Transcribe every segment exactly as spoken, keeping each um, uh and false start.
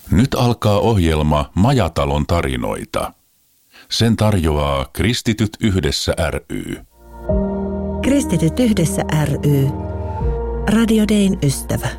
Nyt alkaa ohjelma Majatalon tarinoita. Sen tarjoaa Kristityt yhdessä ry. Kristityt yhdessä ry. Radio Dayn ystävä.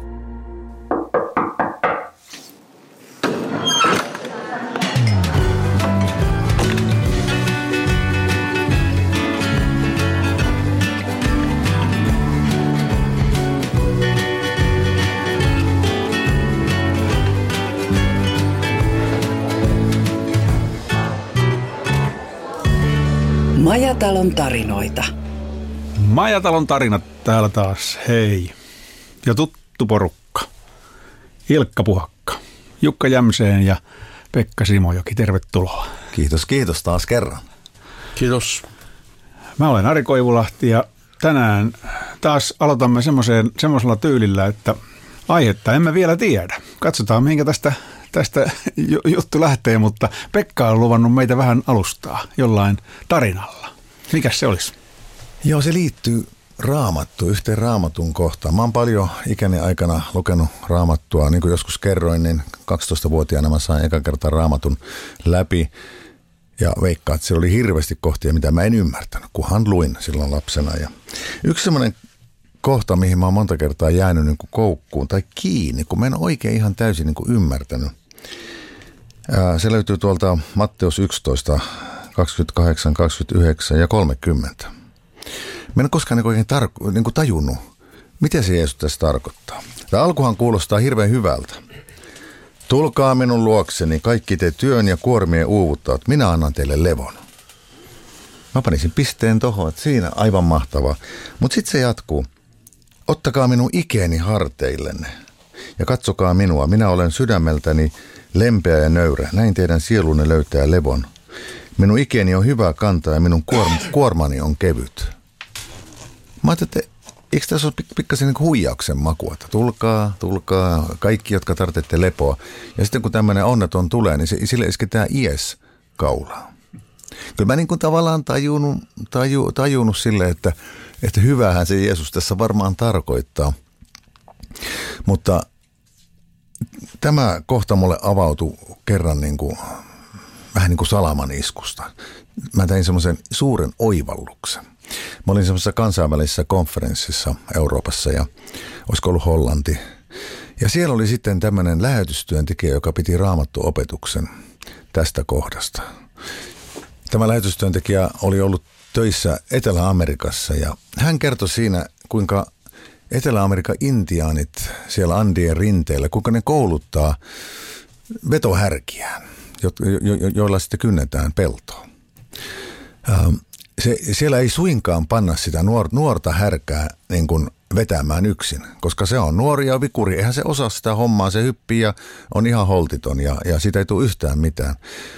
Majatalon tarinoita. Majatalon tarinat täällä taas, hei. Ja tuttu porukka. Ilkka Puhakka, Jukka Jämseen ja Pekka Simojoki, tervetuloa. Kiitos, kiitos taas kerran. Kiitos. Mä olen Ari Koivulahti ja tänään taas aloitamme semmoisella tyylillä, että aihetta emme vielä tiedä. Katsotaan, mihinkä tästä, tästä juttu lähtee, mutta Pekka on luvannut meitä vähän alustaa jollain tarinalla. Mikäs se olisi? Joo, se liittyy Raamattuun, yhteen Raamatun kohtaan. Mä oon paljon ikäni aikana lukenut Raamattua. Niin kuin joskus kerroin, niin kaksitoistavuotiaana mä sain eka kertaa Raamatun läpi. Ja veikkaan, että siellä oli hirveästi kohtia, mitä mä en ymmärtänyt, kunhan luin silloin lapsena. Ja yksi semmoinen kohta, mihin mä oon monta kertaa jäänyt niin kuin koukkuun tai kiinni, kun mä en oikein ihan täysin niin kuin ymmärtänyt. Se löytyy tuolta Matteus yksitoista, kaksikymmentäkahdeksan, kaksikymmentäyhdeksän ja kolmekymmentä. Mä en koskaan niin oikein tar- niin kuin tajunnut, mitä se Jeesus tässä tarkoittaa. Tämä alkuhan kuulostaa hirveän hyvältä. Tulkaa minun luokseni, kaikki te työn ja kuormien uuvuttavat, minä annan teille levon. Mä panisin pisteen tohon, että siinä aivan mahtavaa. Mutta sitten se jatkuu. Ottakaa minun ikeeni harteillenne ja katsokaa minua. Minä olen sydämeltäni lempeä ja nöyrä. Näin teidän sielunne löytää levon. Minun ikeeni on hyvä kantaa ja minun kuorm- kuormani on kevyt. Mä ajattelin, että eikö tässä ole pikkasen niin huijauksen makua, että tulkaa, tulkaa, kaikki, jotka tarvitsette lepoa. Ja sitten kun tämmöinen onneton tulee, niin se, sille isketään ies kaulaa. Kyllä mä niin kuin tavallaan tajunnut, taju, tajunnut sille, että, että hyvähän se Jeesus tässä varmaan tarkoittaa. Mutta tämä kohta mulle avautui kerran niin kuin, vähän niin kuin salaman iskusta. Mä tein semmoisen suuren oivalluksen. Mä olin semmoisessa kansainvälisessä konferenssissa Euroopassa ja olisiko ollut Hollanti. Ja siellä oli sitten tämmöinen lähetystyöntekijä, joka piti raamattuopetuksen tästä kohdasta. Tämä lähetystyöntekijä oli ollut töissä Etelä-Amerikassa ja hän kertoi siinä, kuinka Etelä-Amerikan intiaanit siellä Andien rinteillä, kuinka ne kouluttaa vetohärkiään, jo, jo, joilla sitten kynnetään peltoa. Ähm, Se, siellä ei suinkaan panna sitä nuor, nuorta härkää niin kuin vetämään yksin, koska se on nuori ja vikuri. Eihän se osaa sitä hommaa, se hyppii ja on ihan holtiton ja, ja siitä ei tule yhtään mitään.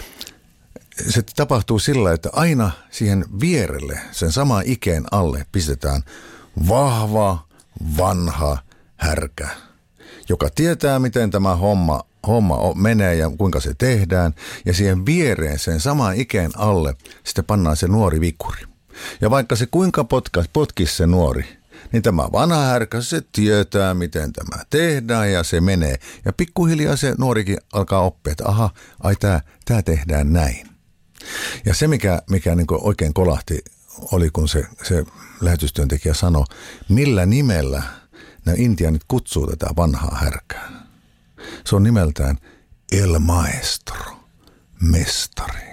Se tapahtuu sillä, että aina siihen vierelle, sen saman ikeen alle pistetään vahva, vanha härkä, joka tietää, miten tämä homma Homma menee ja kuinka se tehdään, ja siihen viereen sen saman ikeen alle sitten pannaan se nuori vikuri. Ja vaikka se kuinka potkas, potkisi se nuori, niin tämä vanha härkä, se tietää, miten tämä tehdään, ja se menee. Ja pikkuhiljaa se nuorikin alkaa oppia, että aha, ai tää, tää tehdään näin. Ja se, mikä, mikä niin kuin oikein kolahti, oli kun se, se lähetystyöntekijä sanoi, millä nimellä nämä intiaanit kutsuu tätä vanhaa härkää. Se on nimeltään El Maestro, mestari.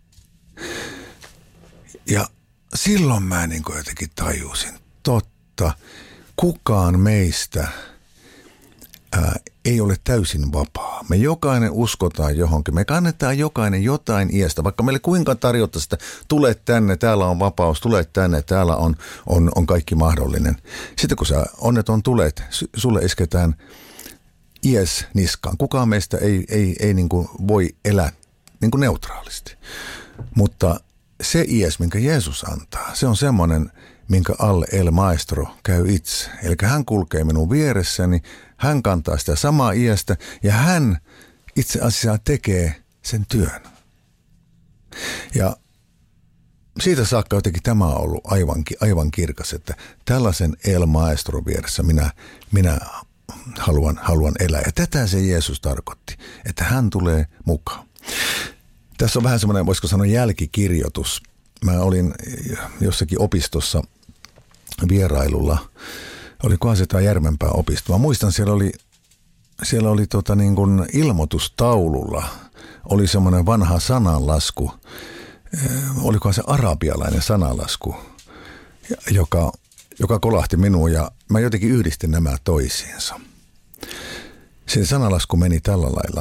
Ja silloin mä niin kuin jotenkin tajusin, totta, kukaan meistä ää, ei ole täysin vapaa. Me jokainen uskotaan johonkin, me kannetaan jokainen jotain iästä, vaikka meille kuinka tarjottaa sitä, tule tänne, täällä on vapaus, tule tänne, täällä on, on, on kaikki mahdollinen. Sitten kun sä onneton tulet, sulle isketään ies niskaan. Kukaan meistä ei, ei, ei niin kuin voi elää niin kuin neutraalisti. Mutta se ies, minkä Jeesus antaa, se on semmoinen, minkä alle El Maestro käy itse. Eli hän kulkee minun vieressäni, hän kantaa sitä samaa iestä ja hän itse asiassa tekee sen työn. Ja siitä saakka jotenkin tämä on ollut aivan, aivan kirkas, että tällaisen El Maestro vieressä minä, minä haluan, haluan elää. Ja tätä se Jeesus tarkoitti, että hän tulee mukaan. Tässä on vähän semmoinen, voisiko sanoa jälkikirjoitus. Mä olin jossakin opistossa vierailulla. Olikohan se tämä Järvenpään opisto. Mä muistan, siellä oli, siellä oli tota niin kuin ilmoitustaululla oli semmoinen vanha sananlasku. Olikohan se arabialainen sananlasku, joka, joka kolahti minua ja mä jotenkin yhdistin nämä toisiinsa. Se sananlasku meni tällä lailla.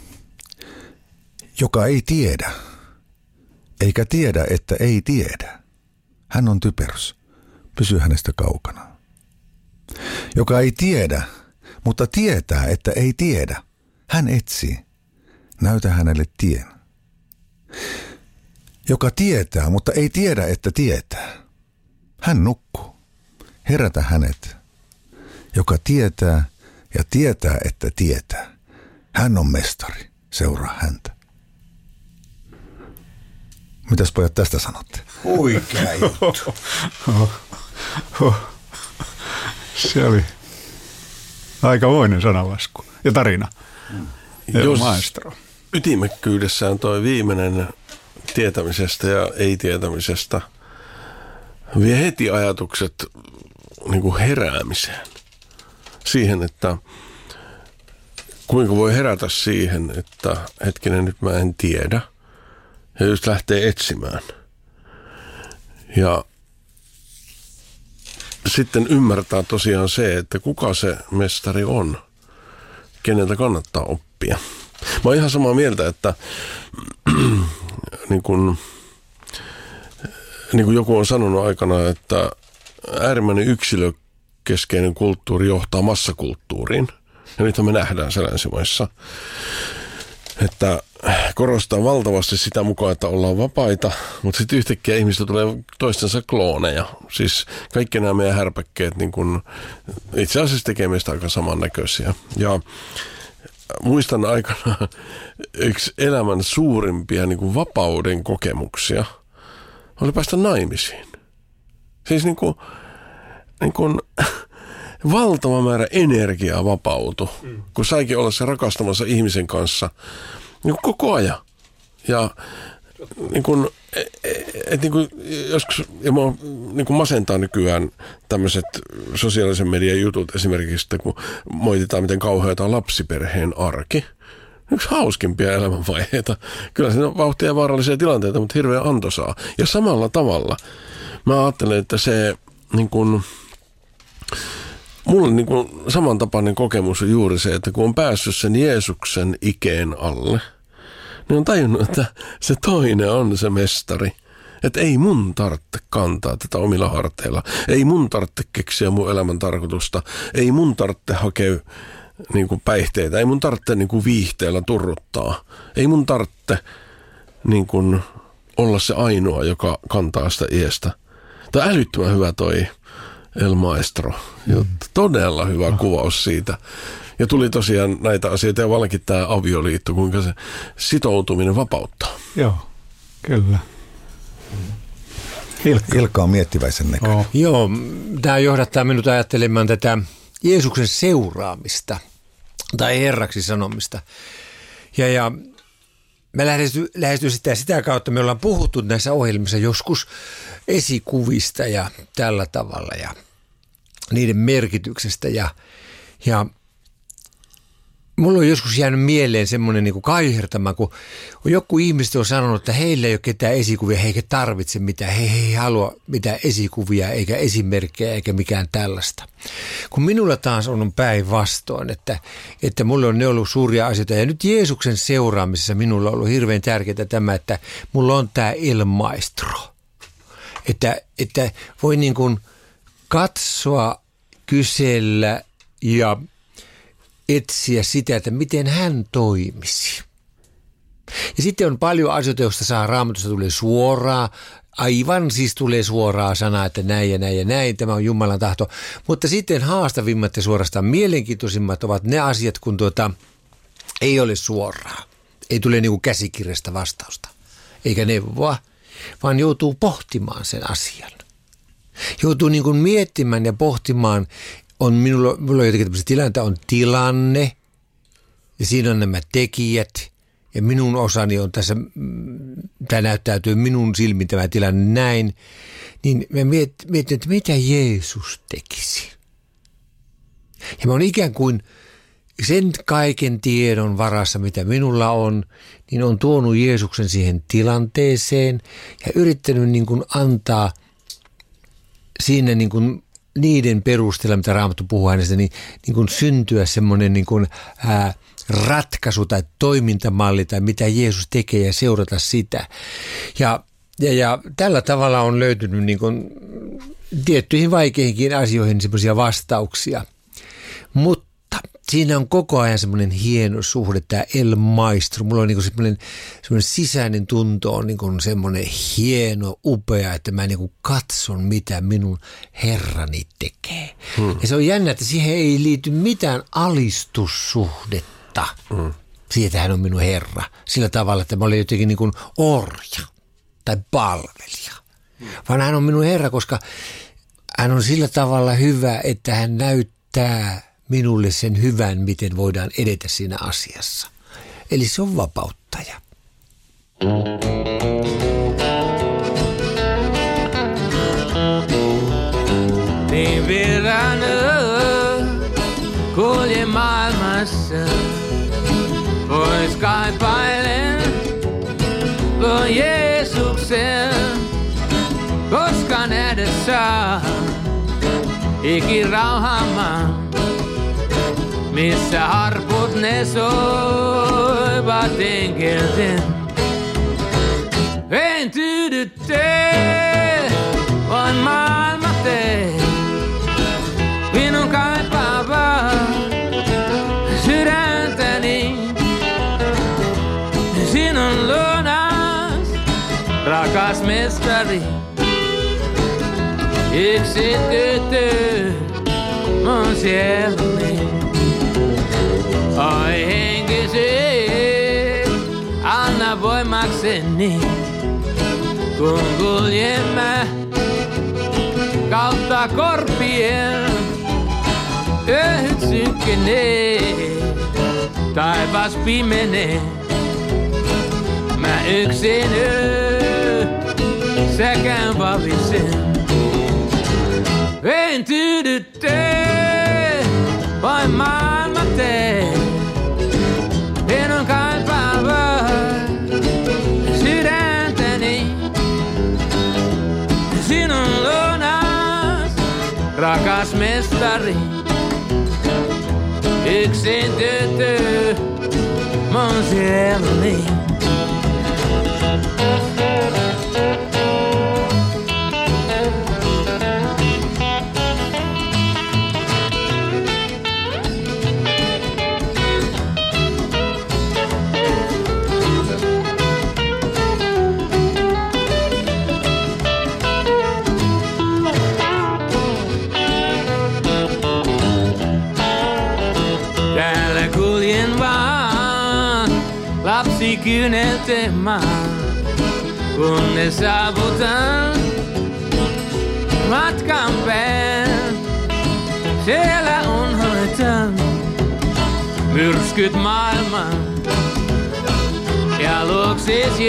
Joka ei tiedä, eikä tiedä, että ei tiedä. Hän on typerys. Pysy hänestä kaukana. Joka ei tiedä, mutta tietää, että ei tiedä. Hän etsii. Näytä hänelle tien. Joka tietää, mutta ei tiedä, että tietää. Hän nukkuu. Herätä hänet. Joka tietää ja tietää, että tietää. Hän on mestari. Seuraa häntä. Mitäs pojat tästä sanotte? Huikea juttu. Se oli aikamoinen sananlasku ja tarina. Jos maestro. Ytimekkyydessään toi viimeinen tietämisestä ja ei-tietämisestä vie heti ajatukset niin kuin heräämiseen. Siihen, että kuinka voi herätä siihen, että hetkinen, nyt mä en tiedä. Ja just lähtee etsimään. Ja sitten ymmärtää tosiaan se, että kuka se mestari on, keneltä kannattaa oppia. Mä oon ihan samaa mieltä, että niin kuin, niin kuin joku on sanonut aikana, että äärimmäinen yksilökeskeinen kulttuuri johtaa massakulttuuriin. Ja nythän me nähdään se länsimaissa, että korostaa valtavasti sitä mukaan, että ollaan vapaita, mutta sitten yhtäkkiä ihmistä tulee toistensa klooneja. Siis kaikki nämä meidän härpäkkeet niin kun itse asiassa tekee meistä aika samannäköisiä. Ja muistan aikana yksi elämän suurimpia niin kuin vapauden kokemuksia oli päästä naimisiin. Siis niin kuin, niin kuin valtava määrä energiaa vapautui, mm. kun saikin olla se rakastamassa ihmisen kanssa niin kuin koko ajan. Ja niin kuin, et niin kuin joskus, ja mua niin kuin masentaa nykyään tämmöiset sosiaalisen median jutut esimerkiksi, että kun moititaan, miten kauheata on lapsiperheen arki. Yksi hauskimpia elämänvaiheita. Kyllä siinä on vauhtia ja vaarallisia tilanteita, mutta hirveän antoisaa. Ja samalla tavalla mä ajattelen, että se niin kuin, mulle niin kuin samantapainen kokemus on juuri se, että kun on päässyt sen Jeesuksen ikeen alle, niin on tajunnut, että se toinen on se mestari. Että ei mun tarvitse kantaa tätä omilla harteilla. Ei mun tarvitse keksiä mun elämän tarkoitusta. Ei mun tarvitse hakea niin kuin päihteitä. Ei mun tarvitse niin kuin viihteellä turruttaa. Ei mun tarvitse niin kuin olla se ainoa, joka kantaa sitä iestä. Tämä on älyttömän hyvä toi El Maestro. Mm. Todella hyvä kuvaus siitä. Ja tuli tosiaan näitä asioita ja vallankin tämä avioliitto, kuinka se sitoutuminen vapauttaa. Joo, kyllä. Ilkka, Ilkka on miettiväisen näköinen. Oh. Joo, tämä johdattaa minut ajattelemaan tätä Jeesuksen seuraamista tai herraksi sanomista. Ja, ja mä lähestyn, lähestyn sitä sitä kautta, me ollaan puhuttu näissä ohjelmissa joskus esikuvista ja tällä tavalla ja niiden merkityksestä ja, ja mulla on joskus jäänyt mieleen semmoinen niin kuin kaihertama, kun joku ihmiset on sanonut, että heillä ei ole ketään esikuvia, he eikä tarvitse mitään, he ei halua mitään esikuvia eikä esimerkkejä eikä mikään tällaista. Kun minulla taas on päinvastoin, että, että mulla on ne ollut suuria asioita ja nyt Jeesuksen seuraamisessa minulla on ollut hirveän tärkeää tämä, että mulla on tämä El Maestro. Että, että voi niin kuin katsoa, kysellä ja etsiä sitä, että miten hän toimisi. Ja sitten on paljon asioita, joista saa Raamatusta tulee suoraan, aivan siis tulee suoraan sana, että näin ja näin ja näin, tämä on Jumalan tahto. Mutta sitten haastavimmat ja suorastaan mielenkiintoisimmat ovat ne asiat, kun tuota, ei ole suoraa. Ei tule niin kuin käsikirjasta vastausta, eikä neuvoa, vaan joutuu pohtimaan sen asian. Joutuu niin kuin miettimään ja pohtimaan on minulla, minulla on jotenkin tämmöisiä tilanteita, on tilanne ja siinä on nämä tekijät ja minun osani on tässä, tämä näyttäytyy minun silmin tämä tilanne näin, niin mä mietin, että mitä Jeesus tekisi. Ja mä oon ikään kuin sen kaiken tiedon varassa, mitä minulla on, niin on tuonut Jeesuksen siihen tilanteeseen ja yrittänyt niin kuin antaa siinä niin kuin niiden perusteella, mitä Raamattu puhuu hänestä, niin, niin kuin syntyä semmoinen niin kuin, ää, ratkaisu tai toimintamalli tai mitä Jeesus tekee ja seurata sitä. Ja, ja, ja tällä tavalla on löytynyt niin kuin tiettyihin vaikeihinkin asioihin semmoisia vastauksia. Mutta siinä on koko ajan semmoinen hieno suhde, tämä El Maestro. Mulla on niin kuin semmoinen, semmoinen sisäinen tunto on niin kuin semmoinen hieno, upea, että mä niin kuin katson, mitä minun Herrani tekee. Hmm. Ja se on jännä, että siihen ei liity mitään alistussuhdetta. Hmm. Siitä hän on minun Herra. Sillä tavalla, että mä olen jotenkin niin kuin orja tai palvelija. Hmm. Vaan hän on minun Herra, koska hän on sillä tavalla hyvä, että hän näyttää minulle sen hyvän, miten voidaan edetä siinä asiassa. Eli se on vapauttaja. Niin virran kulje maailmassa, pois kaipailen kun Jeesuksen, koska nähdä saa ikin rauhamaan. Missä harput ne soivat enkelten. En tyydy tee, vaan maailma tee. Minun kaipaavaa sydäntäni. Sinun luonas, rakas mestari. Yksi tyttö mun sieluni. Oi henkisi, anna voimakseni, kun kuljemme kautta korpien. Öhöt synkkenee, taivas pimenee. Mä yksin yö, säkään valisen. En tyydy tee, vain maailma tee. Minun kaipaavaa sydäntäni. Sinun luonas, rakas mestari. Yksin tyttö mun sieluni. Kyyneltemään, kunnes saavutan matkan pään. Siellä unhoitan myrskyt maailman ja luokses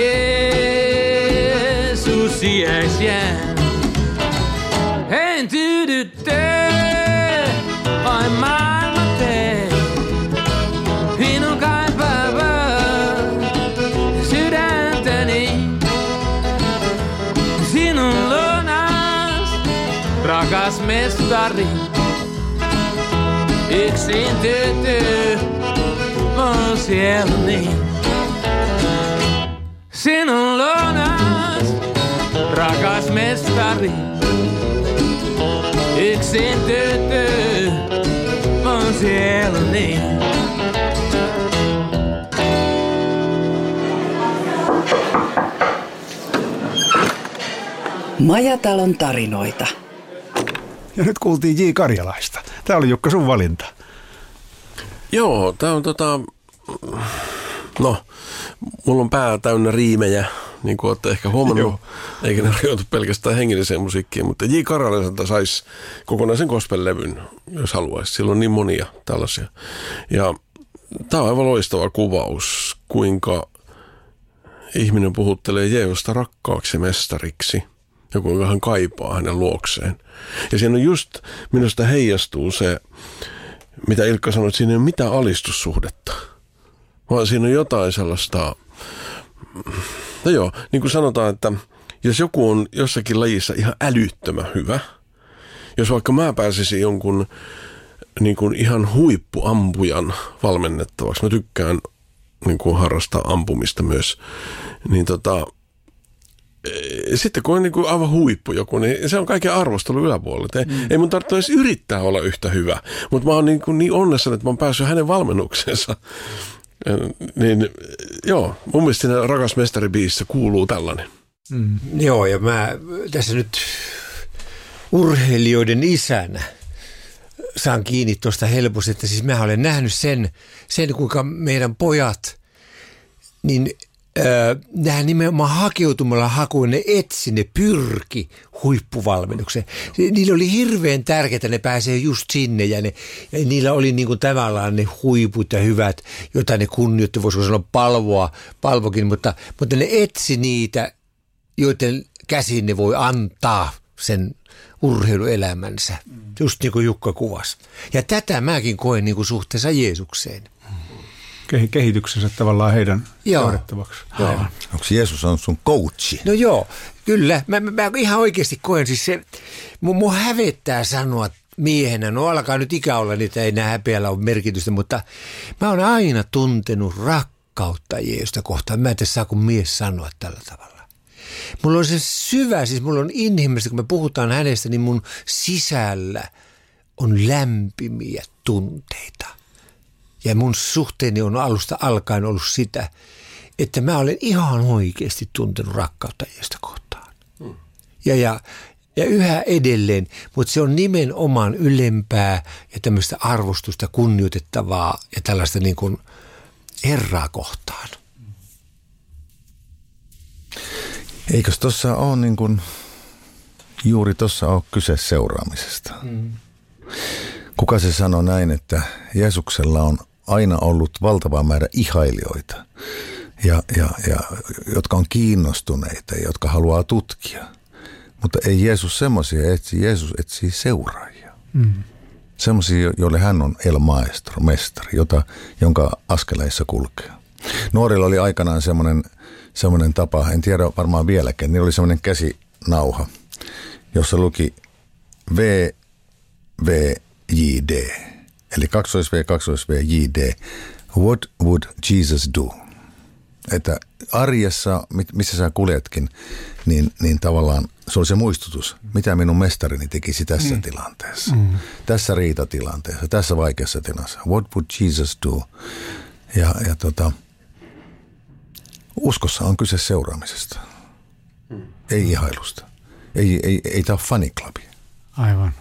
Jeesus iäis jään. En tyydy tee, vain maailma tee. Minun kaipaavaa rakas mestari, yksin tyttö mun sieluni. Sinun luonas, rakas mestari, yksin tyttö mun sieluni. Majatalon tarinoita. Ja nyt kuultiin J. Karjalaista. Tämä oli Jukka sun valinta. Joo, tämä on tota, no, mulla on pää täynnä riimejä niin kuin olette ehkä huomannut, eikä ne rajoitu pelkästään hengelliseen musiikkiin, mutta J. Karaleselta saisi kokonaisen gospel-levyn, jos haluaisi. Sillä on niin monia tällaisia. Ja tämä on aivan loistava kuvaus, kuinka ihminen puhuttelee Jeesusta rakkaaksi mestariksi ja kuinka hän kaipaa hänen luokseen. Ja siinä on just, minusta heijastuu se, mitä Ilkka sanoi, että siinä ei ole mitään alistussuhdetta, vaan siinä on jotain sellaista, no joo, niin kuin sanotaan, että jos joku on jossakin lajissa ihan älyttömän hyvä, jos vaikka mä pääsisin jonkun niin kuin ihan huippuampujan valmennettavaksi, mä tykkään niin kuin harrastaa ampumista myös, niin tota, sitten kun on niin kuin aivan huippu joku, niin se on kaiken arvostelun yläpuolella. Ei, mm. ei mun tarvitse edes yrittää olla yhtä hyvä, mutta mä oon niin, kuin niin onnessa, että mä oon päässyt hänen valmennukseensa. Niin joo, mun mielestä siinä Rakas mestari-biisissä kuuluu tällainen. Mm. Joo, ja mä tässä nyt urheilijoiden isänä saan kiinni tuosta helposti, että siis mä olen nähnyt sen, sen kuinka meidän pojat, niin Öö, nämä nimenomaan hakeutumalla hakuun, ne etsi, ne pyrki huippuvalmennukseen. Niillä oli hirveän tärkeää, että ne pääsee just sinne ja, ne, ja niillä oli niin kuin tavallaan ne huiput ja hyvät, joita ne kunnioitti, voisiko sanoa palvoa, palvokin, mutta, mutta ne etsi niitä, joiden käsiin ne voi antaa sen urheiluelämänsä, just niin kuin Jukka kuvasi. Ja tätä mäkin koen niin kuin suhteessa Jeesukseen. Kehityksensä tavallaan heidän johdettavaksi. Onko Jeesus on sun coachi? No joo, kyllä. Mä, mä, mä ihan oikeasti koen, siis se, mun, mun hävettää sanoa miehenä, no alkaa nyt ikä olla, niin ei enää häpeällä ole merkitystä, mutta mä oon aina tuntenut rakkautta Jeesusta kohtaan. Mä en tiedä saa kun mies sanoa tällä tavalla. Mulla on se syvä, siis mulla on inhimillistä, kun me puhutaan hänestä, niin mun sisällä on lämpimiä tunteita. Ja mun suhteeni on alusta alkaen ollut sitä, että mä olen ihan oikeasti tuntenut rakkautta Jeesusta kohtaan. Mm. Ja, ja, ja yhä edelleen, mutta se on nimenomaan ylempää ja tämmöistä arvostusta, kunnioitettavaa ja tällaista niin kuin Herraa kohtaan. Eikös tuossa ole niin kuin, juuri tuossa ole kyse seuraamisesta? Mm. Kuka se sanoi näin, että Jeesuksella on aina ollut valtava määrä ihailijoita, ja, ja, ja, jotka on kiinnostuneita ja jotka haluaa tutkia. Mutta ei Jeesus semmoisia etsi, Jeesus etsii seuraajia. Mm. Semmoisia, joille hän on el maestro, mestari, jota, jonka askeleissa kulkee. Nuorilla oli aikanaan semmoinen, semmoinen tapa, en tiedä varmaan vieläkään, niin oli semmoinen käsinauha, jossa luki V, V, J, D. Eli kaksois V, kaksois V, J, D. What would Jesus do? Että arjessa, missä sä kuljetkin, niin, niin tavallaan se oli se muistutus, mitä minun mestarini tekisi tässä mm. tilanteessa, mm. tässä riitatilanteessa, tässä vaikeassa tilassa. What would Jesus do? Ja, ja tota, uskossa on kyse seuraamisesta, mm. ei ihailusta. Ei, ei, ei tämä ole faniklubi. Aivan.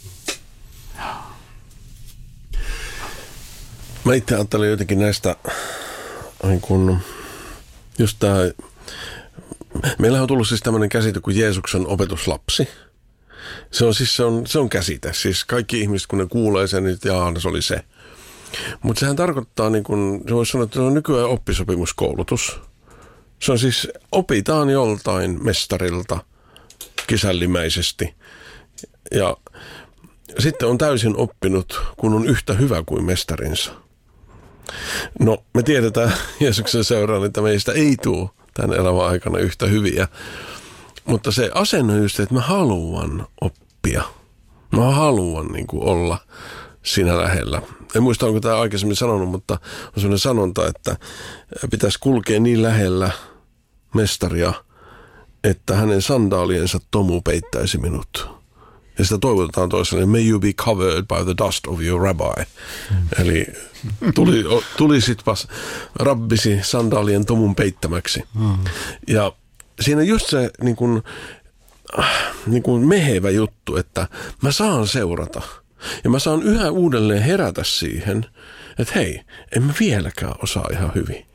Mä itse ajattelin jotenkin näistä, niin kun, just tää, meillä on tullut siis tämmöinen käsite kuin Jeesuksen opetuslapsi. Se on siis se on, se on käsite. Siis kaikki ihmiset, kun ne kuulee sen, niin jaa, se oli se. Mutta sehän tarkoittaa, niin kun, se voisi sanoa, että se on nykyään oppisopimuskoulutus. Se on siis, opitaan joltain mestarilta kisällimäisesti. Ja sitten on täysin oppinut, kun on yhtä hyvä kuin mestarinsa. No, me tiedetään Jeesuksen seuraan, että meistä ei tule tämän elämän aikana yhtä hyviä. Mutta se asenne on just, että mä haluan oppia. Mä haluan niin kuin olla siinä lähellä. En muista, onko tämä aikaisemmin sanonut, mutta on sellainen sanonta, että pitäisi kulkea niin lähellä mestaria, että hänen sandaaliensa tomu peittäisi minut. Ja sitä toivotetaan toiselle, may you be covered by the dust of your rabbi. Mm. Eli tuli, tulisitpas rabbisi sandaalien tomun peittämäksi. Mm. Ja siinä just se niin kuin, niin kuin mehevä juttu, että mä saan seurata. Ja mä saan yhä uudelleen herätä siihen, että hei, en mä vieläkään osaa ihan hyvin.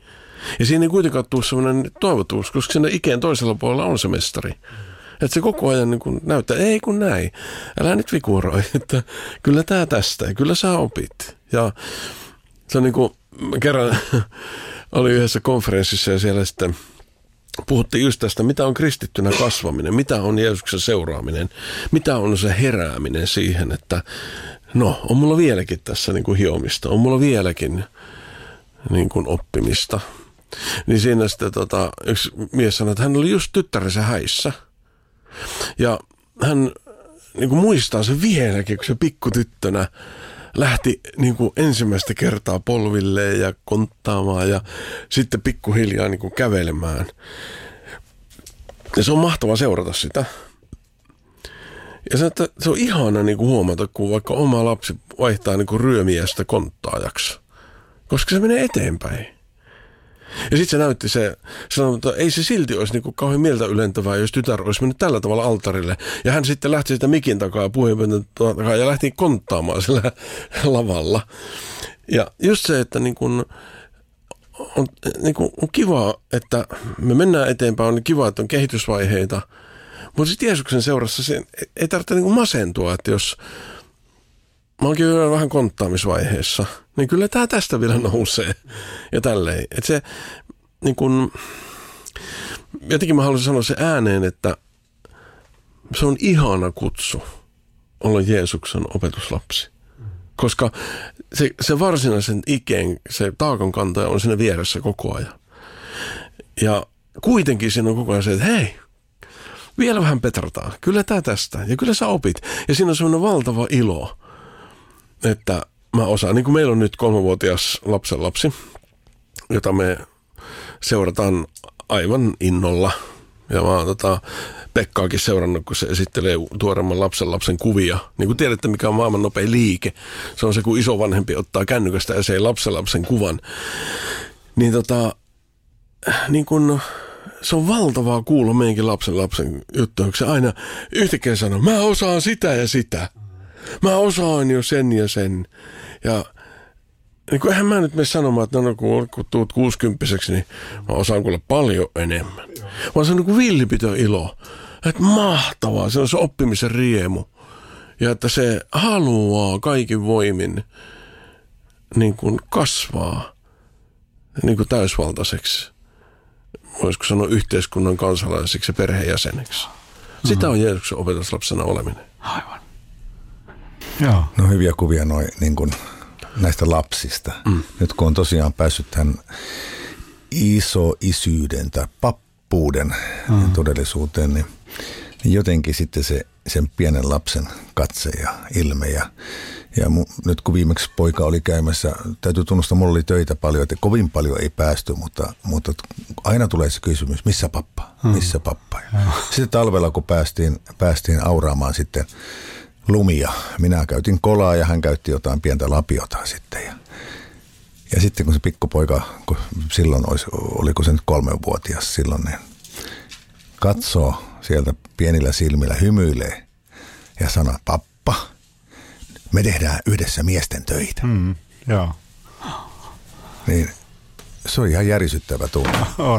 Ja siinä ei kuitenkaan tule sellainen toivotuus, koska siinä ikään toisella puolella on se mestari. Että se koko ajan niin kuin näyttää, ei kun näin, älä nyt vikuuroi, että kyllä tämä tästä ja kyllä sä opit. Ja se on niin kuin, kerran oli yhdessä konferenssissa ja siellä sitten puhuttiin just tästä, mitä on kristittynä kasvaminen, mitä on Jeesuksen seuraaminen, mitä on se herääminen siihen, että no, on mulla vieläkin tässä niin kuin hiomista, on mulla vieläkin niin kuin oppimista. Niin siinä sitten tota, yksi mies sanoi, että hän oli just tyttärensä häissä. Ja hän niin kuin muistaa sen vieläkin, kun se pikkutyttönä lähti niin kuin ensimmäistä kertaa polvilleen ja konttaamaan ja sitten pikkuhiljaa niin kuin kävelemään. Ja se on mahtavaa seurata sitä. Ja se, että se on ihana niin kuin huomata, kun vaikka oma lapsi vaihtaa niin kuin ryömiestä konttaajaksi. Koska se menee eteenpäin. Ja sitten se näytti se, sanoi, että ei se silti olisi niin kuin kauhean mieltä ylentävää, jos tytär olisi mennyt tällä tavalla alttarille. Ja hän sitten lähti sitä mikin takaa ja puheenpöntön takaa ja lähti konttaamaan sillä lavalla. Ja just se, että niin kuin on, niin kuin on kiva, että me mennään eteenpäin, on kiva, että on kehitysvaiheita. Mutta sitten Jeesuksen seurassa se ei tarvitse niin kuin masentua, että jos mä oonkin vielä vähän konttaamisvaiheessa, niin kyllä tämä tästä vielä nousee ja tälleen. Että se niin kun, jotenkin mä haluaisin sanoa se ääneen, että se on ihana kutsu olla Jeesuksen opetuslapsi. Koska se, se varsinaisen ikeen, se taakankantaja on siinä vieressä koko ajan. Ja kuitenkin siinä on koko ajan se, että hei, vielä vähän petrataan. Kyllä tämä tästä ja kyllä sä opit. Ja siinä on semmoinen valtava ilo, että mä osaan, niin kuin meillä on nyt kolmevuotias lapsenlapsi, jota me seurataan aivan innolla. Ja mä oon tota, Pekkaakin seurannut, kun se esittelee tuoreemman lapsenlapsen kuvia. Niin kuin tiedätte, mikä on maailman nopein liike. Se on se, kun isovanhempi ottaa kännykästä ja se ei lapsenlapsen kuvan. Niin tota, niin kun, se on valtavaa kuulla meidänkin lapsenlapsen juttuja, kun se aina yhtäkkiä sanoo, mä osaan sitä ja sitä. Mä osaan jo sen ja sen. Ja niin kuin eihän mä nyt mene sanomaan, että no, kun, kun tuut kuusikymppiseksi, niin mä osaan kuule paljon enemmän. Vaan se on niin kuin villipito ilo. Että mahtavaa, se on se oppimisen riemu. Ja että se haluaa kaikin voimin niin kuin kasvaa niin kuin täysvaltaiseksi. Voisiko sanoa yhteiskunnan kansalaiseksi ja perheenjäseneksi. Sitä on Jeesuksen opetuslapsena oleminen. Aivan. Joo. No hyviä kuvia noi, niin kuin näistä lapsista. Mm. Nyt kun on tosiaan päässyt tämän isoisyyden tai pappuuden mm. todellisuuteen, niin jotenkin sitten se, sen pienen lapsen katse ja ilme. Ja, ja mu, nyt kun viimeksi poika oli käymässä, täytyy tunnustaa, mulla oli töitä paljon, että kovin paljon ei päästy, mutta, mutta aina tulee se kysymys, missä pappa, missä pappa. Mm. Sitten talvella, kun päästiin, päästiin auraamaan sitten lumia. Minä käytin kolaa ja hän käytti jotain pientä lapiota sitten. Ja, ja sitten kun se pikkupoika, kun silloin olisi, oliko se nyt kolmevuotias silloin, niin katsoo sieltä pienillä silmillä, hymyilee ja sanoo, pappa, me tehdään yhdessä miesten töitä. Mm, joo. Niin se on ihan järisyttävä tunne. On.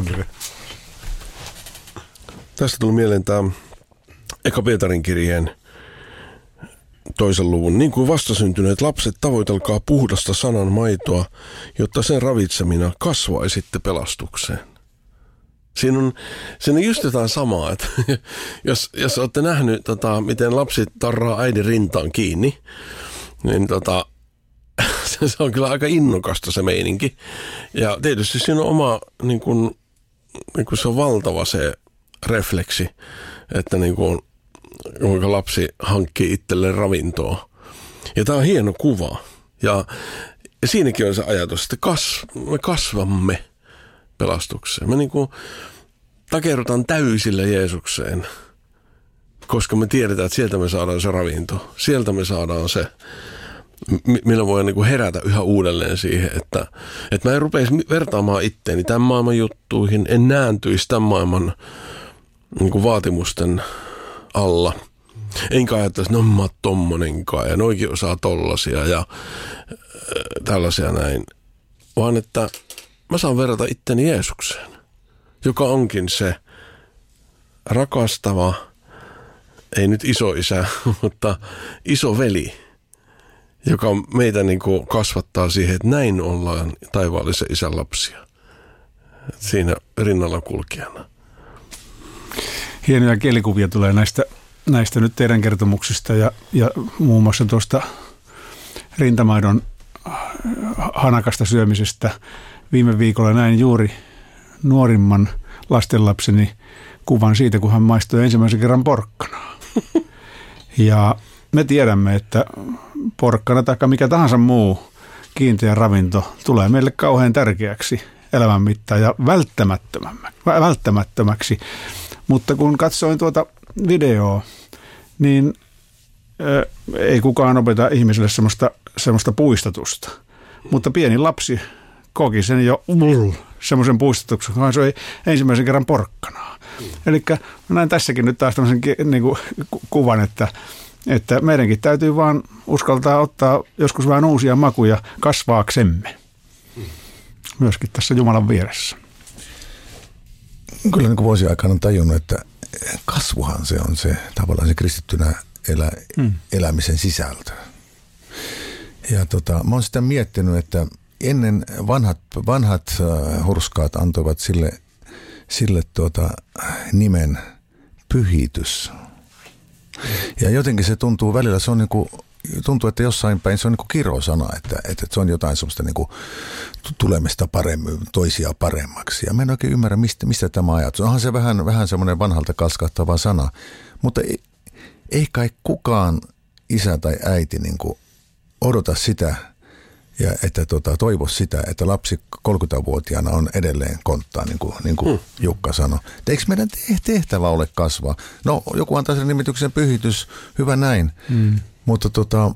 Tästä tuli mieleen tämä Eka Pietarin kirjeen toisen luvun. Niin kuin vastasyntyneet lapset, tavoitelkaa puhdasta sanan maitoa, jotta sen ravitsemina kasvaisitte pelastukseen. Siinä on, siinä on just jotain samaa, että jos, jos olette nähnyt, tota, miten lapsi tarraa äidin rintaan kiinni, niin tota, se on kyllä aika innokasta se meininki. Ja tietysti siinä on oma, niin kuin, niin kuin se on valtava se refleksi, että niin kuin, kuinka lapsi hankkii itselleen ravintoa. Ja tämä on hieno kuva. Ja, ja siinäkin on se ajatus, että kas, me kasvamme pelastukseen. Me niin kuin takerrutaan täysillä Jeesukseen, koska me tiedetään, että sieltä me saadaan se ravinto. Sieltä me saadaan se, millä voi niin kuin herätä yhä uudelleen siihen, että, että mä en rupeisi vertaamaan itteeni tämän maailman juttuihin, en nääntyisi tämän maailman niin kuin vaatimusten alla. Enkä ajattelisi, no mä oon tommonenkaan ja noikin osaa tollasia ja äh, tällaisia näin. Vaan että mä saan verrata itteni Jeesukseen, joka onkin se rakastava, ei nyt isoisä, mutta isoveli, joka meitä niin kuin kasvattaa siihen, että näin ollaan taivaallisen isän lapsia. Siinä rinnalla kulkijana. Hienoja kielikuvia tulee näistä, näistä nyt teidän kertomuksista ja, ja muun muassa tuosta rintamaidon hanakasta syömisestä. Viime viikolla näin juuri nuorimman lastenlapseni kuvan siitä, kun hän maistoi ensimmäisen kerran porkkanaa. Ja me tiedämme, että porkkana tai mikä tahansa muu kiinteä ravinto tulee meille kauhean tärkeäksi elämän mittaan ja välttämättömäksi. Mutta kun katsoin tuota videoa, niin ää, ei kukaan opeta ihmiselle semmoista, semmoista puistatusta. Mutta pieni lapsi koki sen jo uh, semmoisen puistatuksen, kun hän söi ensimmäisen kerran porkkanaa. Mm. Eli näin tässäkin nyt taas tämmöisen niin kuin, kuvan, että, että meidänkin täytyy vaan uskaltaa ottaa joskus vähän uusia makuja kasvaaksemme. Mm. Myöskin tässä Jumalan vieressä. Kyllä niin kuin vuosien aikana on tajunnut, että kasvuhan se on se tavallaan se kristittynä elä, mm. elämisen sisältö. Ja tota, mä oon sitä miettinyt, että ennen vanhat, vanhat uh, hurskaat antoivat sille, sille tuota, nimen pyhitys. Ja jotenkin se tuntuu välillä, se on niin kuin, tuntuu, että jossain päin se on niin kuin kirosana, että, että se on jotain semmoista niin kuin tulemista paremmin, toisia paremmaksi. Ja mä en oikein ymmärrä, mistä, mistä tämä ajatus. Onhan se vähän, vähän semmoinen vanhalta kalskahtava sana, mutta ei, ei kai kukaan isä tai äiti niin kuin odota sitä, ja että tota, toivo sitä, että lapsi kolmekymmentävuotiaana on edelleen konttaa, niin kuin, niin kuin hmm. Jukka sanoi. Eikö meidän tehtävä ole kasvaa? No, joku antaa sen nimityksen pyhitys, hyvä näin. Hmm. Mutta tota,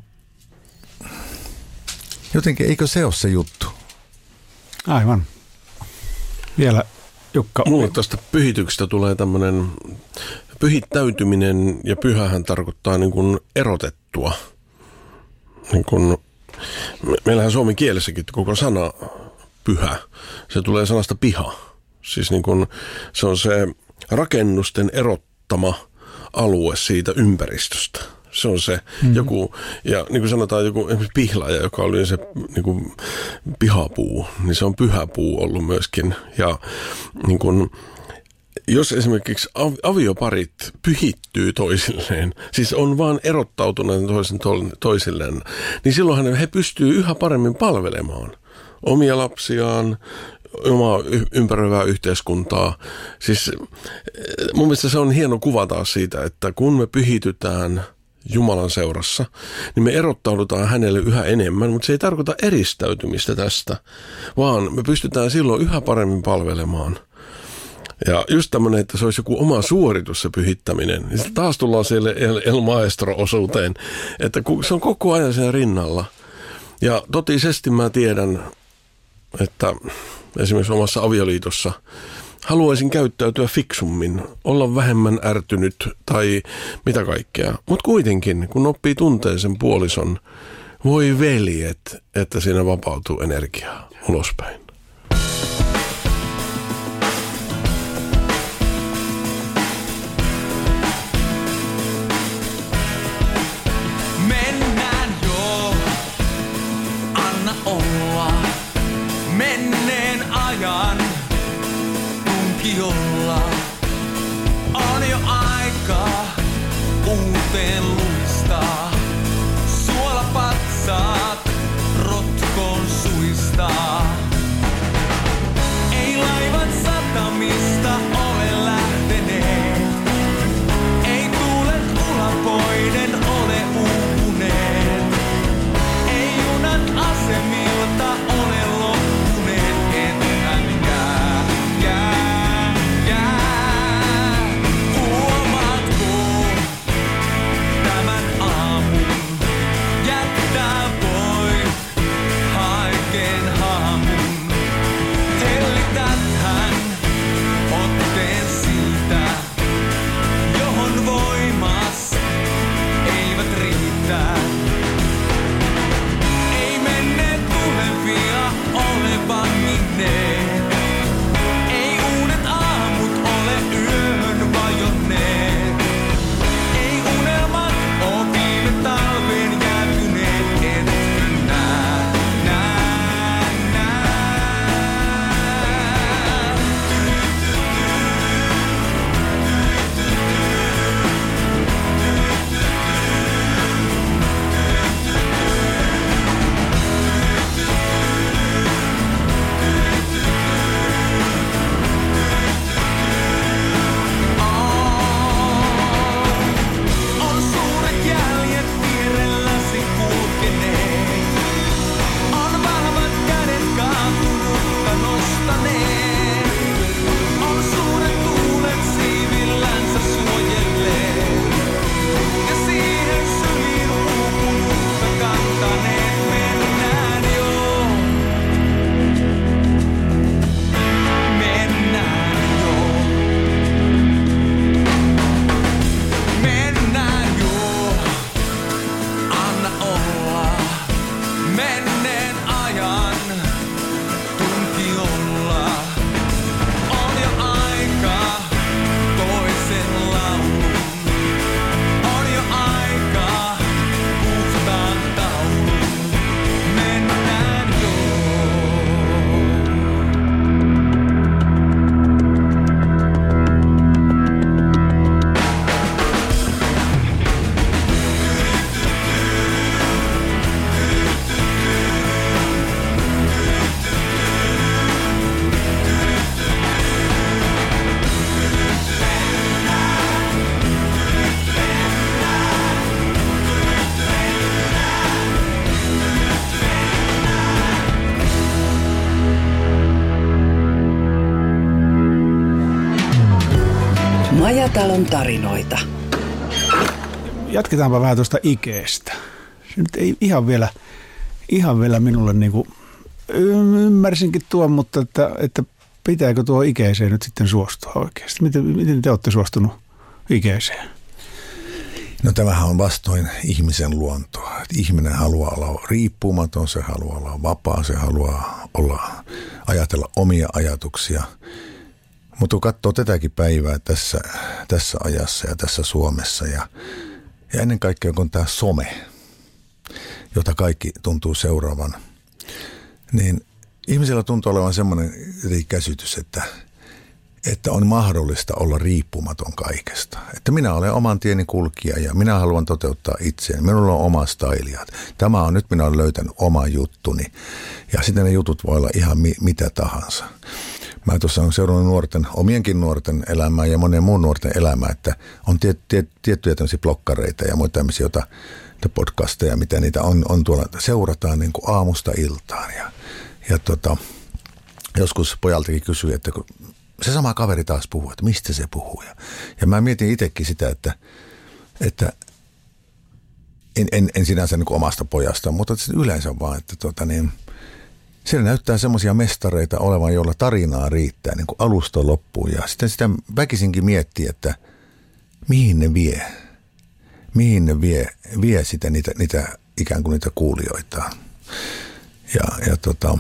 jotenkin eikö se ole se juttu? Aivan. Vielä Jukka. Mulle tästä pyhityksestä tulee tämmöinen pyhittäytyminen, ja pyhähän tarkoittaa niin kuin erotettua. Niin kuin, meillähän suomen kielessäkin koko sana pyhä, se tulee sanasta piha. Siis niin kuin, se on se rakennusten erottama alue siitä ympäristöstä. Se on se mm-hmm. joku, ja niin kuin sanotaan joku esimerkiksi pihlaaja, joka oli se niin kuin pihapuu, niin se on pyhä puu ollut myöskin. Ja niin kuin, jos esimerkiksi avioparit pyhittyy toisilleen, siis on vaan erottautuneet toisen toisilleen, niin silloinhan he pystyy yhä paremmin palvelemaan omia lapsiaan, omaa ympäröivää yhteiskuntaa. Siis mun mielestä se on hieno kuva taas siitä, että kun me pyhitytään Jumalan seurassa, niin me erottaudutaan hänelle yhä enemmän, mutta se ei tarkoita eristäytymistä tästä, vaan me pystytään silloin yhä paremmin palvelemaan. Ja just tämmöinen, että se olisi joku oma suoritus se pyhittäminen, niin sitten taas tullaan siellä El, El Maestro-osuuteen, että se on koko ajan sen rinnalla. Ja totisesti mä tiedän, että esimerkiksi omassa avioliitossa haluaisin käyttäytyä fiksummin, olla vähemmän ärtynyt tai mitä kaikkea. Mutta kuitenkin, kun oppii tunteen sen puolison, voi veljet, että siinä vapautuu energiaa ulospäin. Jolla on jo aika uuteen luistaa. Suolapatsaat rotkoon suistaa. Ei laivat satamista ole lähteneet. Ei tuulet ulapoiden ole uupuneet. Ei junat asemilta ole loppuneet. Ketään jää, jää. Huomaatko tämän aamun jättää pois? Majatalon tarinoita. Jatketaanpa vähän tuosta Ikeestä. Se nyt ei ihan vielä, ihan vielä minulle niinku, ymmärsinkin tuon, mutta että, että pitääkö tuo Ikeeseen nyt sitten suostua oikeasti? Miten, miten te olette suostunut Ikeeseen? No tämähän on vastoin ihmisen luontoa. Ihminen haluaa olla riippumaton, se haluaa olla vapaa, se haluaa olla, ajatella omia ajatuksia. Mutta kun katsoo tätäkin päivää tässä, tässä ajassa ja tässä Suomessa ja, ja ennen kaikkea kun tämä some, jota kaikki tuntuu seuraavan, niin ihmisellä tuntuu olevan semmoinen käsitys, että, että on mahdollista olla riippumaton kaikesta. Että minä olen oman tieni kulkija ja minä haluan toteuttaa itseäni. Minulla on oma stylia. Tämä on nyt minä olen löytänyt oma juttuni ja sitten ne jutut voi olla ihan mi- mitä tahansa. Mä tuossa olen seurannut nuorten, omienkin nuorten elämää ja monen muun nuorten elämää, että on tiet, tiet, tiettyjä tämmöisiä blokkareita ja muita tämmöisiä, joita podcasteja, mitä niitä on, on tuolla, seurataan niin kuin aamusta iltaan. Ja, ja tota, joskus pojaltakin kysyi, että kun se sama kaveri taas puhuu, että mistä se puhuu. Ja, ja mä mietin itsekin sitä, että, että en, en, en sinänsä niin kuin omasta pojasta, mutta yleensä vaan, että tota niin, siellä näyttää semmoisia mestareita olevan, joilla tarinaa riittää niin kuin alusta loppuun. Ja sitten sitä väkisinkin miettii, että mihin ne vie. Mihin ne vie, vie sitä niitä, niitä ikään kuin niitä kuulijoita. Ja, ja tota,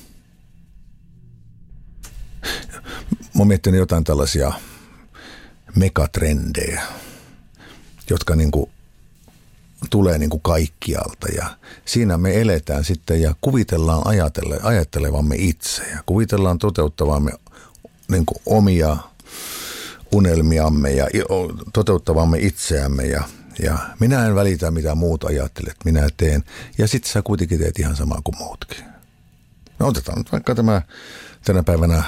mä oon miettinyt jotain tällaisia megatrendejä, jotka niin kuin tulee niin kuin kaikkialta ja siinä me eletään sitten ja kuvitellaan ajatelle, ajattelevamme itse ja kuvitellaan toteuttavamme niin kuin omia unelmiamme ja toteuttavamme itseämme ja, ja minä en välitä mitä muut ajattelet, minä teen ja sitten sä kuitenkin teet ihan samaa kuin muutkin. No otetaan nyt vaikka tämä tänä päivänä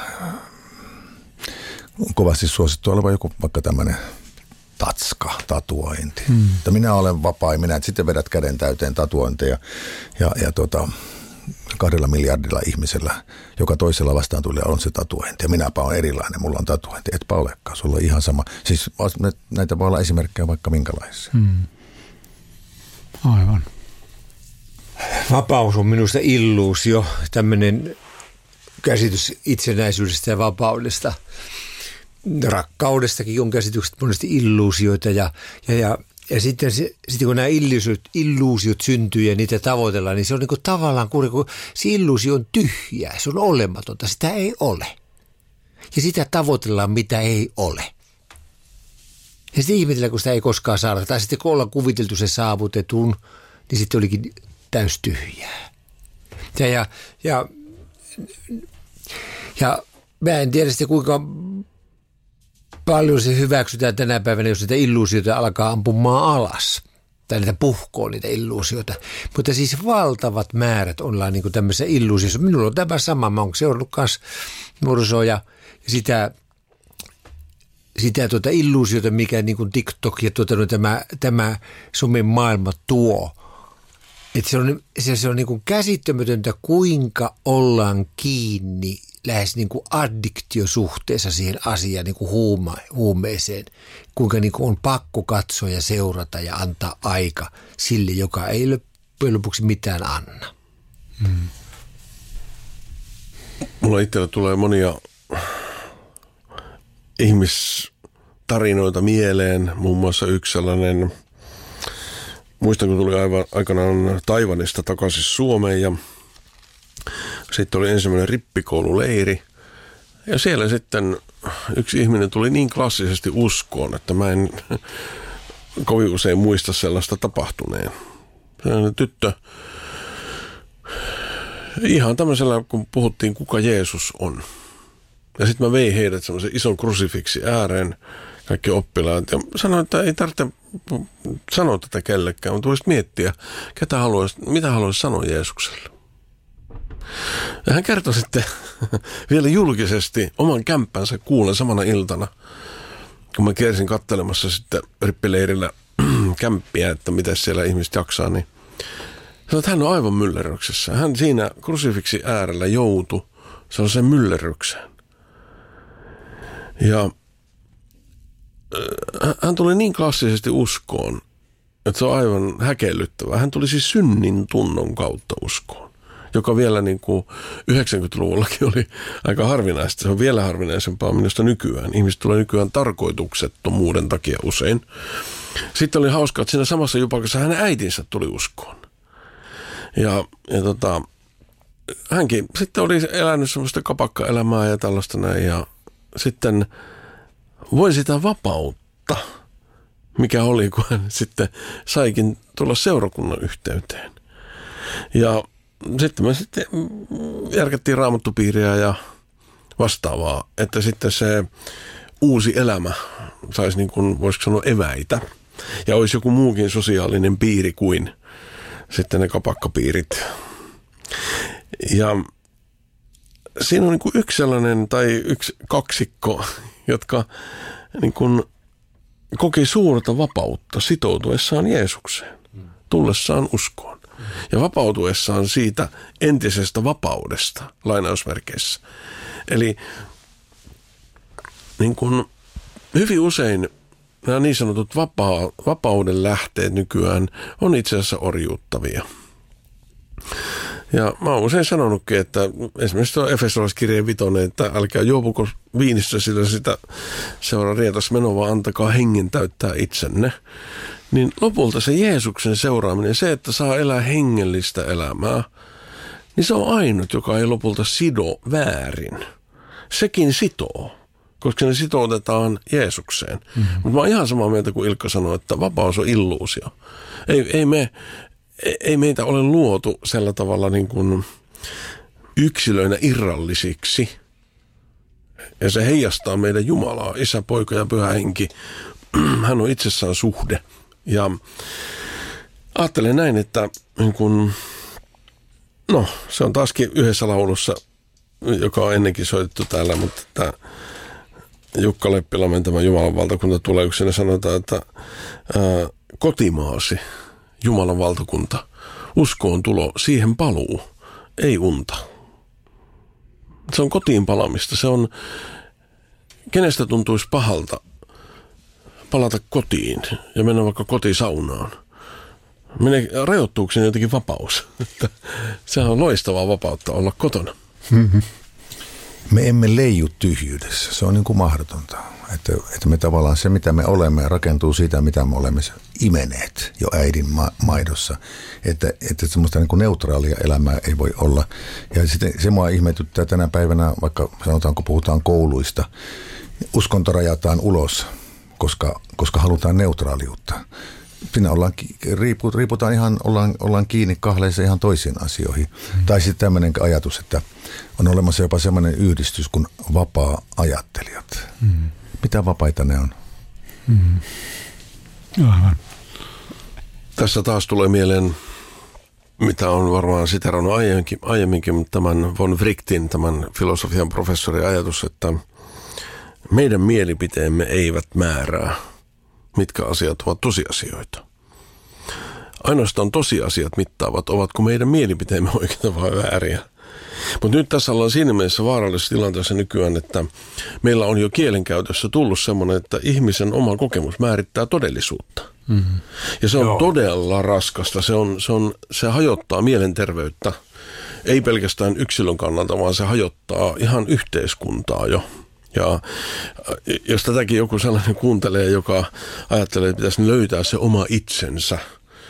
kovasti suosittu oleva joku vaikka tämmöinen tatska, tatuointi. Hmm. Että minä olen vapaa ja minä, että sitten vedät käden täyteen tatuointeja ja, ja tota, kahdella miljardilla ihmisellä, joka toisella vastaan tulee, on se tatuointi. Ja minäpä olen erilainen, mulla on tatuointi. Etpä olekaan, sulla on ihan sama. Siis näitä voi olla esimerkkejä vaikka minkälaisia. Hmm. Aivan. Vapaus on minusta illuusio, tämmöinen käsitys itsenäisyydestä ja vapaudesta. Rakkaudestakin on käsitykset monesti illuusioita ja, ja, ja, ja sitten, se, sitten kun nämä illuusiot, illuusiot syntyy ja niitä tavoitellaan, niin se on niin kuin tavallaan, kun se illuusio on tyhjää, se on olematonta, sitä ei ole. Ja sitä tavoitellaan, mitä ei ole. Ja sitten ihmetellään, kun sitä ei koskaan saada, tai sitten kun ollaan kuviteltu se saavutetun, niin sitten olikin täys tyhjää. Ja, ja, ja, ja mä en tiedä sitten kuinka paljon se hyväksytään tänä päivänä, jos niitä illuusioita alkaa ampumaan alas. Tai niitä puhkoo niitä illuusioita. Mutta siis valtavat määrät ollaan niin kuin tämmöisessä illuusiossa. Minulla on tämä sama. Mä oon seurannut kanssa nuorisoa ja sitä, sitä tuota illuusiota, mikä niin kuin TikTok ja tuota, no, tämä, tämä somen maailma tuo. Että se on, se, se on niin kuin käsittämätöntä, kuinka ollaan kiinni lähes niin kuin addiktiosuhteessa siihen asiaan, niin kuin huuma, huumeeseen, kuinka niin kuin on pakko katsoa ja seurata ja antaa aika sille, joka ei loppujen lopuksi mitään anna. Hmm. Mulla itsellä tulee monia ihmistarinoita mieleen, muun muassa yksi sellainen, muistan kun tuli aivan, aikanaan Taiwanista takaisin Suomeen ja sitten oli ensimmäinen rippikoululeiri ja siellä sitten yksi ihminen tuli niin klassisesti uskoon, että mä en kovin usein muista sellaista tapahtuneen. Sellainen tyttö, ihan tämmöisellä kun puhuttiin kuka Jeesus on. Ja sitten mä vein heidät semmoisen ison krusifiksi ääreen, kaikki oppilaat ja sanoin, että ei tarvitse sanoa tätä kellekään, mutta voisit miettiä, ketä haluaisi, mitä haluaisi sanoa Jeesukselle. Ja hän kertoi sitten vielä julkisesti oman kämppänsä kuulen samana iltana, kun mä kiersin katselemassa sitten rippileirillä kämppiä, että miten siellä ihmiset jaksaa, niin sanoi, että hän on aivan myllerryksessä. Hän siinä krusifiksi äärellä joutui sellaiseen myllerrykseen. Ja hän tuli niin klassisesti uskoon, että se on aivan häkellyttävää. Hän tuli siis synnin tunnon kautta uskoon, joka vielä niin kuin yhdeksänkymmentäluvullakin oli aika harvinaista. Se on vielä harvinaisempaa minusta nykyään. Ihmiset tulee nykyään tarkoituksettomuuden takia usein. Sitten oli hauskaa, että siinä samassa jupakassa hänen äitinsä tuli uskoon. Ja, ja tota, hänkin sitten oli elänyt semmoista kapakkaelämää ja tällaista näin. Ja sitten voi sitä vapautta, mikä oli, kun hän sitten saikin tulla seurakunnan yhteyteen. Ja sitten me sitten järkättiin raamattupiiriä ja vastaavaa, että sitten se uusi elämä saisi niin kuin, voisiko sanoa, eväitä. Ja olisi joku muukin sosiaalinen piiri kuin sitten ne kapakkapiirit. Ja siinä on niin kuin yksi sellainen tai yksi kaksikko, jotka niin kuin koki suurta vapautta sitoutuessaan Jeesukseen, tullessaan uskoon. Ja vapautuessaan siitä entisestä vapaudesta, lainausmerkeissä. Eli niin kuin hyvin usein nämä niin sanotut vapaa, vapauden lähteet nykyään on itse asiassa orjuuttavia. Ja mä oon usein sanonutkin, että esimerkiksi tuo Efesolaiskirjeen vitonen, että älkää juopuko viinissä, sillä sitä seuraa rietas meno, vaan antakaa hengen täyttää itsenne. Niin lopulta se Jeesuksen seuraaminen, se, että saa elää hengellistä elämää, niin se on ainut, joka ei lopulta sido väärin. Sekin sitoo, koska ne sitoutetaan Jeesukseen. Mm-hmm. Mutta mä oon ihan samaa mieltä kuin Ilkka sanoi, että vapaus on illuusio. Ei, ei, me, ei meitä ole luotu sillä tavalla niin kuin yksilöinä irrallisiksi. Ja se heijastaa meidän Jumalaa, Isä, Poika ja Pyhä Henki. Hän on itsessään suhde. Ja ajattelen näin, että niin kun, no se on taaskin yhdessä laulussa, joka on ennenkin soitettu täällä, mutta että Jukka Leppilammen tämä Jumalan valtakunta tulee, kun siinä sanotaan, että ää, kotimaasi, Jumalan valtakunta, uskoon tulo, siihen paluu, ei unta. Se on kotiin palamista, se on, kenestä tuntuisi pahalta palata kotiin ja mennä vaikka kotisaunaan. Menee, rajoittuuko siinä jotenkin vapaus? Sehän on loistavaa vapautta olla kotona. Mm-hmm. Me emme leiju tyhjyydessä. Se on niin kuin mahdotonta. Että, että me tavallaan se, mitä me olemme, rakentuu siitä, mitä me olemme imeneet jo äidin ma- maidossa. Että, että semmoista niin kuin neutraalia elämää ei voi olla. Ja sitten se mua ihmetyttää tänä päivänä, vaikka sanotaanko puhutaan kouluista, uskonto rajataan ulos, koska, koska halutaan neutraaliutta. Siinä ollaan, riiputaan ihan, ollaan, ollaan kiinni kahleissa ihan toisiin asioihin. Mm. Tai sitten tämmöinen ajatus, että on olemassa jopa semmoinen yhdistys kuin vapaa-ajattelijat. Mm. Mitä vapaita ne on? Mm. Aivan. Tässä taas tulee mieleen, mitä on varmaan siterannut aiemminkin, aiemminkin tämän von Wrightin, tämän filosofian professorin ajatus, että meidän mielipiteemme eivät määrää, mitkä asiat ovat tosiasioita. Ainoastaan tosiasiat mittaavat, ovatko meidän mielipiteemme oikeita vai vääriä. Mutta nyt tässä ollaan siinä mielessä vaarallisessa tilanteessa nykyään, että meillä on jo kielenkäytössä tullut semmoinen, että ihmisen oma kokemus määrittää todellisuutta. Mm-hmm. Ja se on Joo. todella raskasta. Se, on, se, on, se hajottaa mielenterveyttä, ei pelkästään yksilön kannalta, vaan se hajottaa ihan yhteiskuntaa jo. Ja jos tätäkin joku sellainen kuuntelee, joka ajattelee, että pitäisi löytää se oma itsensä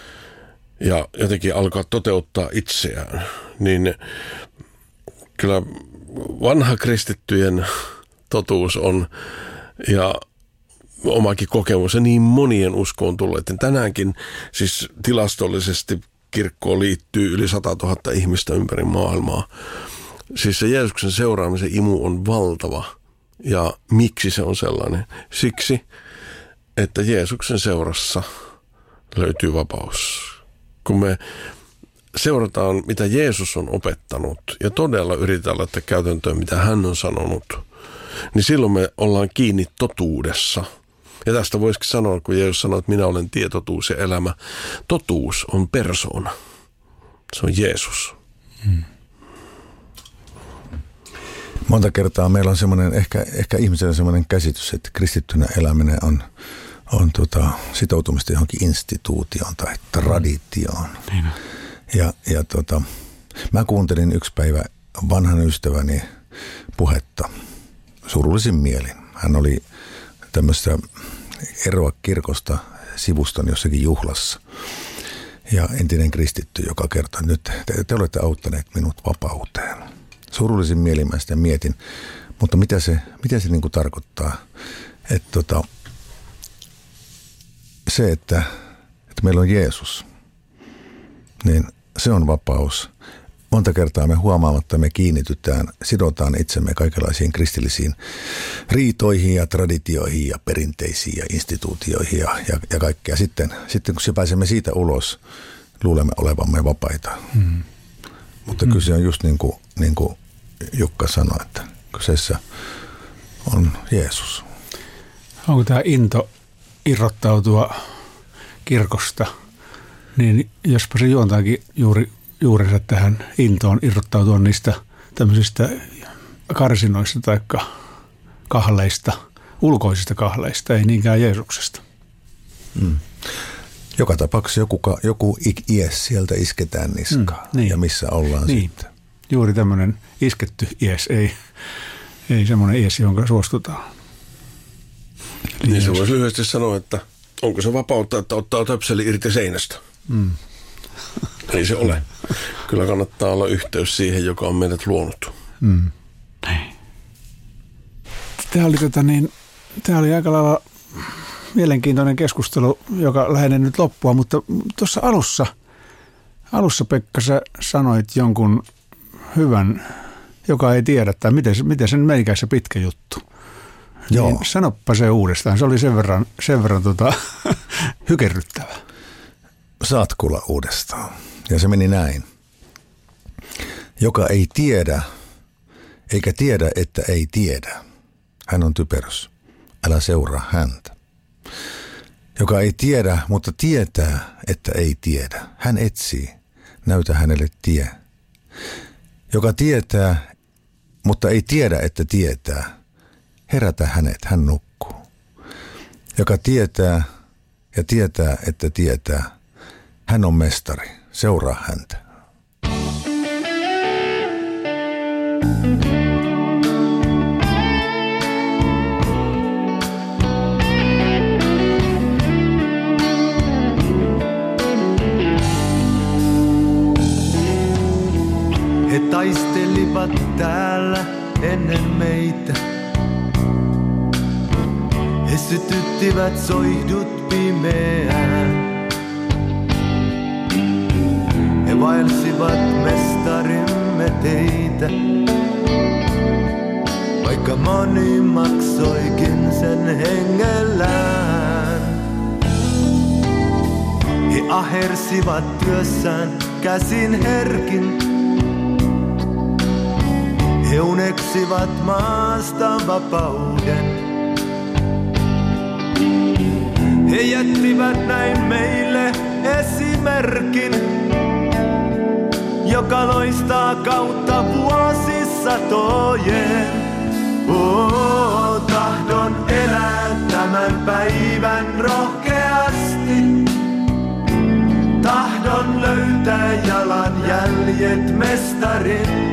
ja jotenkin alkaa toteuttaa itseään, niin kyllä vanha kristittyjen totuus on ja omakin kokemus ja niin monien uskoon tulleiden. Tänäänkin siis tilastollisesti kirkkoon liittyy yli satatuhatta ihmistä ympäri maailmaa. Siis se Jeesuksen seuraamisen imu on valtava. Ja miksi se on sellainen? Siksi, että Jeesuksen seurassa löytyy vapaus. Kun me seurataan, mitä Jeesus on opettanut ja todella yritetään laittaa käytäntöön, mitä hän on sanonut, niin silloin me ollaan kiinni totuudessa. Ja tästä voisikin sanoa, kun Jeesus sanoo, että minä olen tie, totuus ja elämä. Totuus on persoona. Se on Jeesus. Hmm. Monta kertaa meillä on semmoinen, ehkä, ehkä ihmisellä semmoinen käsitys, että kristittynä eläminen on, on tota, sitoutumista johonkin instituutioon tai traditioon. Niin. Ja, ja tota, mä kuuntelin yksi päivä vanhan ystäväni puhetta surullisin mielin. Hän oli tämmöistä eroa kirkosta sivuston jossakin juhlassa. Ja entinen kristitty, joka kertoi, että nyt te, te olette auttaneet minut vapauteen. Surullisin mielin mä sitä mietin, mutta mitä se, mitä se niin kuin tarkoittaa? Että tota, se, että, että meillä on Jeesus, niin se on vapaus. Monta kertaa me huomaamatta me kiinnitytään, sidotaan itsemme kaikenlaisiin kristillisiin riitoihin ja traditioihin ja perinteisiin ja instituutioihin ja, ja, ja kaikkea. Sitten, sitten kun se pääsemme siitä ulos, luulemme olevamme vapaita. Mm. Mutta mm. kyse on just niin kuin, niin kuin Jukka sanoi, että kyseessä on Jeesus. Onko tämä into irrottautua kirkosta, niin jospa se juontaakin juuri juurensa tähän intoon irrottautua niistä tämmöisistä karsinoista tai kahleista, ulkoisista kahleista, ei niinkään Jeesuksesta. Mm. Joka tapauksessa joku, joku ies sieltä isketään niskaan mm, niin. Ja missä ollaan niin. Sitten. Juuri tämmöinen isketty ies, ei, ei semmoinen ies, jonka suostutaan. Eli niin se voisi lyhyesti sanoa, että onko se vapautta, että ottaa töpseli irti seinästä? Mm. Ei se ole. Kyllä kannattaa olla yhteys siihen, joka on meidät luonut. Mm. Tämä oli, tota niin, tämä oli aika lailla mielenkiintoinen keskustelu, joka lähenee nyt loppua, mutta tuossa alussa, alussa Pekka, sä sanoit jonkun hyvän, joka ei tiedä, tai miten, miten sen meikässä pitkä juttu. Joo. Niin sanoppa se uudestaan, se oli sen verran, sen verran tota, hykerryttävä. Saat kuulla uudestaan. Ja se meni näin. Joka ei tiedä, eikä tiedä, että ei tiedä. Hän on typerys. Älä seuraa häntä. Joka ei tiedä, mutta tietää, että ei tiedä. Hän etsii. Näytä hänelle tie. Joka tietää, mutta ei tiedä, että tietää. Herätä hänet, hän nukkuu. Joka tietää ja tietää, että tietää. Hän on mestari. Seuraa häntä. He taistelivat täällä ennen meitä. He sytyttivät soihdut pimeään. He vaelsivat mestarimme teitä, vaikka moni maksoikin sen hengellään. He ahersivat työssään käsin herkin. He uneksivat maasta vapauden. He jättivät näin meille esimerkin, joka loistaa kautta vuosisatojen. Oh, tahdon elää tämän päivän rohkeasti. Tahdon löytää jalanjäljet mestarin.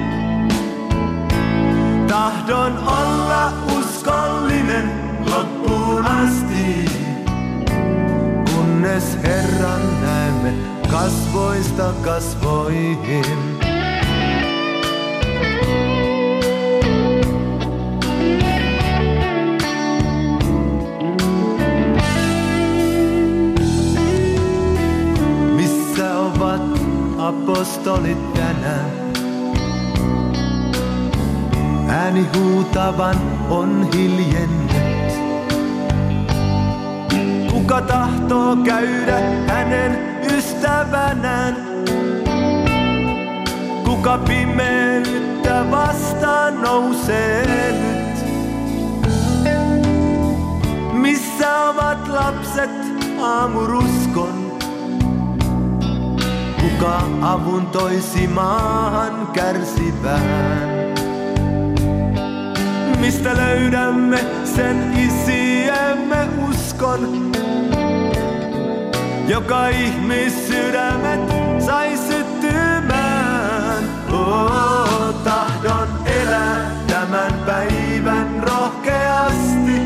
Tahdon olla uskollinen loppuun asti, kunnes Herran näemme kasvoista kasvoihin. Missä ovat apostolit tänään? Ääni huutavan on hiljennyt. Kuka tahtoo käydä hänen ystävänään? Kuka pimeyttä vastaan nousee nyt? Missä ovat lapset aamuruskon? Kuka avun toisi maahan kärsivään? Mistä löydämme sen isiemme uskon? uskon, joka ihmissydämet sai syttymään. Oh, tahdon elää tämän päivän rohkeasti.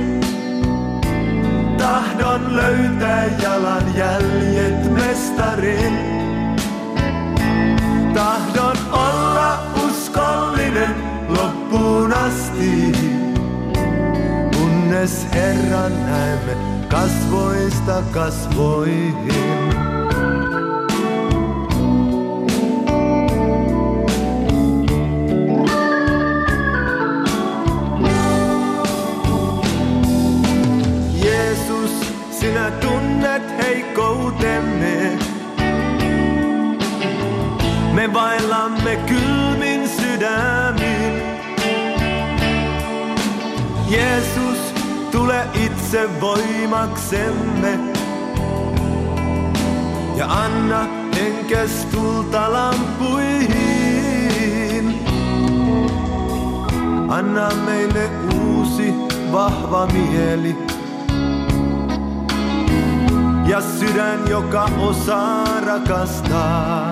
Tahdon löytää jalanjäljet mestarin. Tahdon olla uskollinen loppuun asti, kunnes Herran näemme kasvoista kasvoihin. Jeesus, sinä tunnet heikkoutemme. Me vaellamme kylmin sydämin. Jeesus, tule itse voimaksemme ja anna henkes tulta lampuihin. Anna meille uusi vahva mieli ja sydän, joka osaa rakastaa.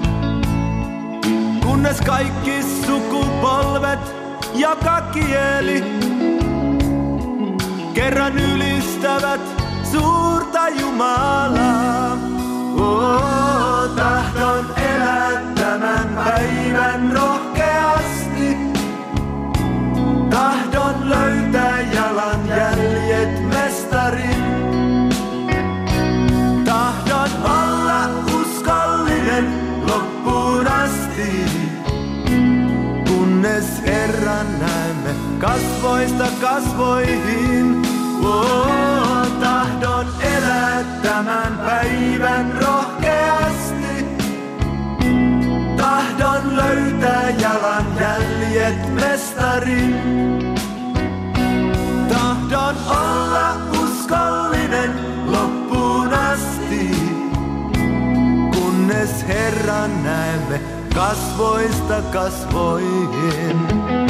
Kunnes kaikki sukupolvet, joka kieli kerran ylistävät suurta Jumalaa. Oh, tahdon elää tämän päivän rohkeasti. Tahdon löytää jalanjäljet mestarin. Tahdon olla uskollinen loppuun asti, kunnes Herran näemme kasvoista kasvoihin. Oh, tahdon elää tämän päivän rohkeasti. Tahdon löytää jalanjäljet mestarin. Tahdon olla uskollinen loppuun asti, kunnes Herran näemme kasvoista kasvoihin.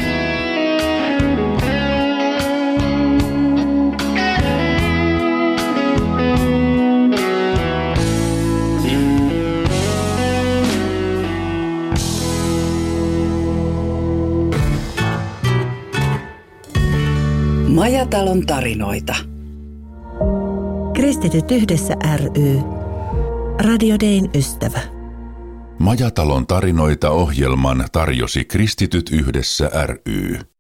Majatalon tarinoita. Kristityt yhdessä ry. Radio Dayn ystävä. Majatalon tarinoita ohjelman tarjosi Kristityt yhdessä ry.